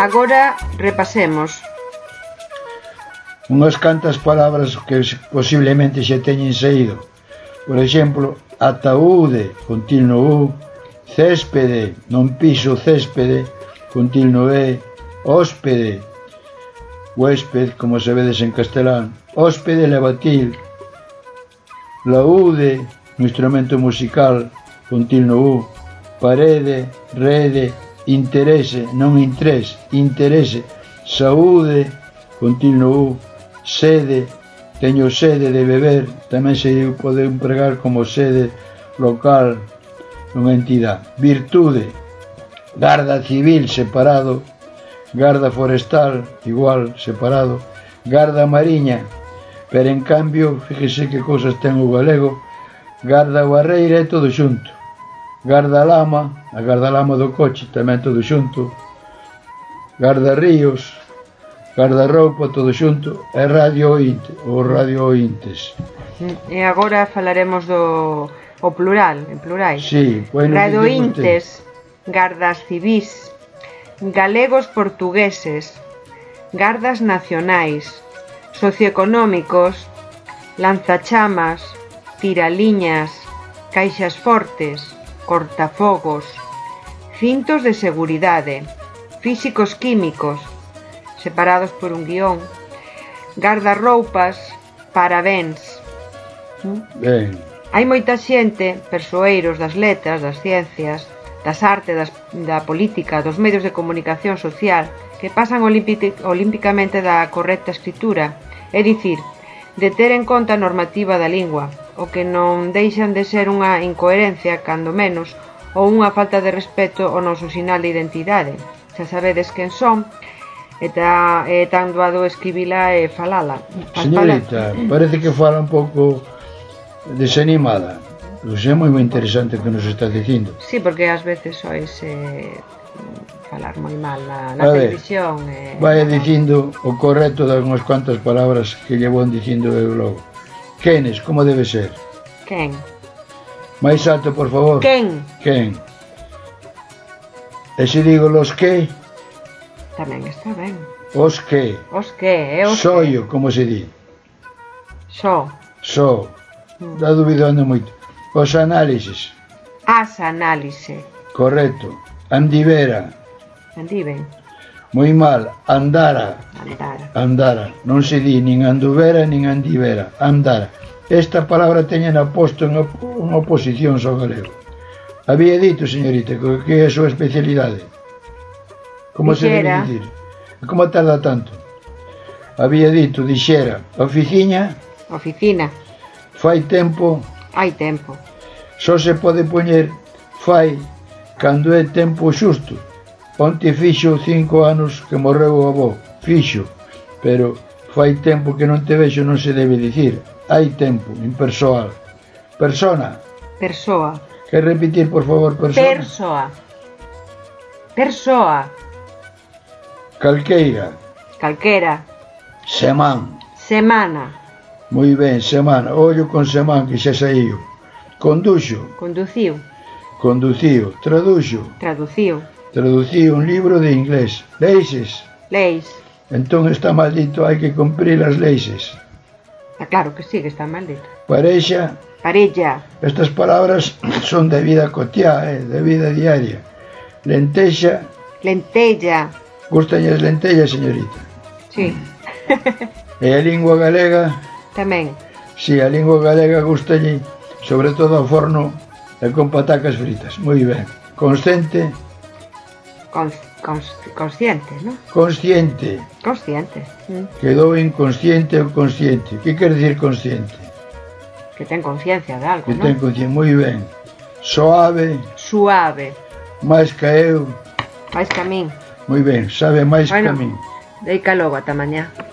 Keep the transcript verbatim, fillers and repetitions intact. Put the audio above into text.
Agora repasemos unhas cantas palabras que posiblemente xa teñen saído. Por exemplo, ataúde, con tilno U, céspede, non piso céspede, con tilno E, hóspede, huésped, como se vedes en castelán, hóspede leva til, laúde, no instrumento musical, con tilno U, parede, rede, interese, non intrés, interese, saúde, con tilno U, sede, teño sede de beber, tamén se pode empregar como sede local, unha entidade. Virtude, garda civil, separado, garda forestal, igual, separado, garda mariña, pero en cambio, fíjese que cousas ten o galego, garda barreira é todo xunto, garda lama, a garda lama do coche, tamén todo xunto, garda ríos, garda-roupa, todo xunto, e radio ointe, ou radio ointes. E agora falaremos do o plural, en plurais. Sí, bueno, radio ointes, gardas civís, galegos portugueses, gardas nacionais, socioeconómicos, lanzachamas, tiraliñas, caixas fortes, cortafogos, cintos de seguridade, físicos químicos, separados por un guión, gardarroupas, parabéns. Ben. Hai moita xente, persoeiros das letras, das ciencias, das artes, das, da política, dos medios de comunicación social, que pasan olímpicamente da correcta escritura, é dicir, de ter en conta a normativa da lingua, o que non deixan de ser unha incoherencia, cando menos, ou unha falta de respeto ao noso sinal de identidade. Xa sabedes quen son, e ta, é tan doado escribila e falala. Señorita, parece que fala un pouco desanimada. Pois é moi moi interesante o que nos está dicindo. Sí, porque ás veces sois eh, falar moi mal na, na televisión. Eh, vai dicindo o correcto de unhas cuantas palabras que lle von dicindo eu logo. Quenes, como debe ser? Quen? Mais alto, por favor. Quen? Quen? E se digo los que? Tamén está ben. Os que? Os que, é os Soio, como se di? So. So. Mm. Está dubidando moito. Os análises. As análise. Correcto. Andivera. Andiven. Moi mal. Andara. Andara. Andara. Non se di nin anduvera nin andivera. Andara. Esta palabra teñena posto en unha oposición ao galego. Había dito, señorita, que é a súa especialidade. Como se debe dicir? Como tarda tanto? Había dito, dixera, oficina. Oficina. Fai tempo. Hai tempo. Só se pode poñer fai cando é tempo xusto. Onte fixo cinco anos que morreu o avó. Fixo. Pero fai tempo que non te vexo, non se debe dicir. Hai tempo, impersoal. Persona. Persoa. Quer repetir, por favor, persona? Persoa. Persoa. Calqueira. Calquera. Semán. Semana. Moi ben, semana. Ollo con semán, que xa saíu. Conduxo. Conduciu. Conduciu. Traduxo. Traduciu. Traduciu un libro de inglés. Leixes. Leis. Entón está maldito, hai que cumprir as leixes. Ah, claro que sí, que está maldito. Parexa. Parella. Estas palabras son de vida cotiá, eh, de vida diaria. Lentexa. Lentella. Gustan as lentellas, señorita? Sí. E a lingua galega? Tamén. Si, a lingua galega gustalle, sobre todo ao forno e con patacas fritas. Moi ben. Consciente? Con, cons, consciente, non? Consciente. Consciente. Mm. Quedou inconsciente ou consciente. Que quer dicir consciente? Que ten conciencia de algo, non? Que ten conciencia, moi ben. Suave. Suave. Mais ca eu. Mais ca min. Moi ben, sabe máis bueno, ca min. Deica logo ata mañá.